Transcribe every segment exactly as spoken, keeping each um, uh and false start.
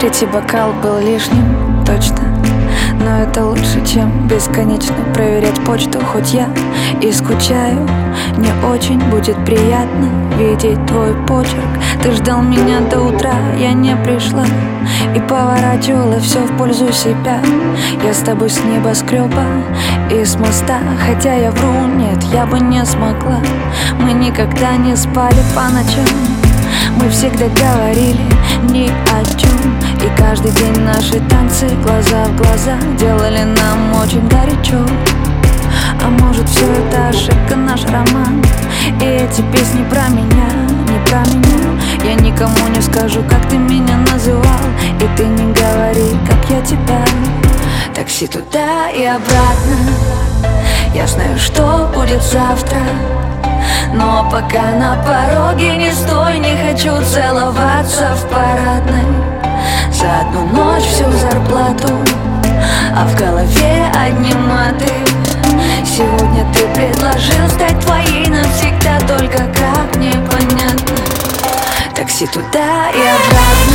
Третий бокал был лишним, точно. Но это лучше, чем бесконечно проверять почту. Хоть я и скучаю, мне очень будет приятно видеть твой почерк. Ты ждал меня до утра, я не пришла и поворачивала все в пользу себя. Я с тобой с небоскреба и с моста, хотя я вру, нет, я бы не смогла. Мы никогда не спали по ночам, мы всегда говорили ни о чем. И каждый день наши танцы глаза в глаза делали нам очень горячо. А может, все это ошибка, наш роман? И эти песни про меня, не про меня. Я никому не скажу, как ты меня называл, и ты не говори, как я тебя. Такси туда и обратно, я знаю, что будет завтра. Но пока на пороге не стой, не хочу целоваться в парадной. За одну ночь всю зарплату, а в голове одни маты. Сегодня ты предложил стать твоей навсегда, только как непонятно. Такси туда и обратно.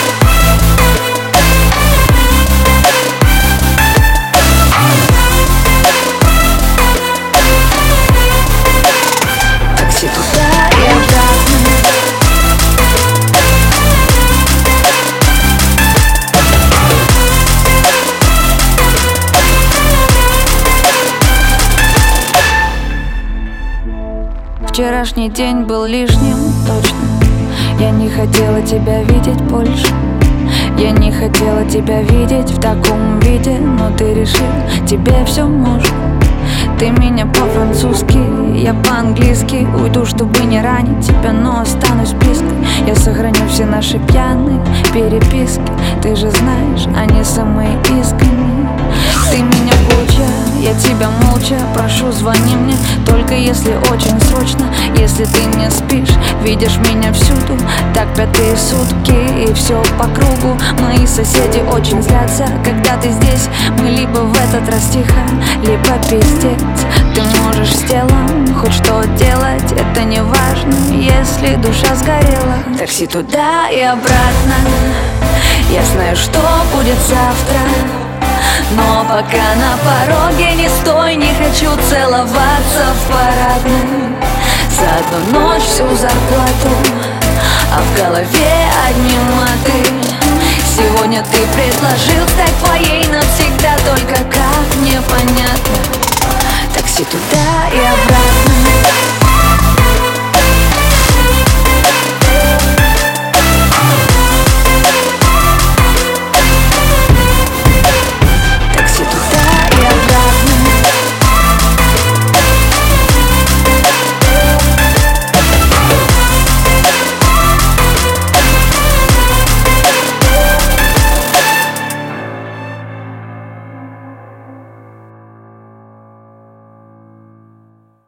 Вчерашний день был лишним, точно. Я не хотела тебя видеть больше. Я не хотела тебя видеть в таком виде, но ты решил, тебе все можно. Ты меня по-французски, я по-английски. Уйду, чтобы не ранить тебя, но останусь близко. Я сохраню все наши пьяные переписки. Ты же знаешь, они самые искренние. Ты меня куча, я тебя молча прошу, звони мне, только если очень срочно. Если ты не спишь, видишь меня всюду, так пятые сутки и все по кругу. Мои соседи очень злятся, когда ты здесь. Мы либо в этот раз тихо, либо пиздец. Ты можешь с телом хоть что делать, это не важно, если душа сгорела. Такси туда и обратно, я знаю, что будет завтра. Но пока на пороге не стой, не хочу целоваться в парадной. За одну ночь всю зарплату, а в голове одни маты. Сегодня ты предложил стать твоей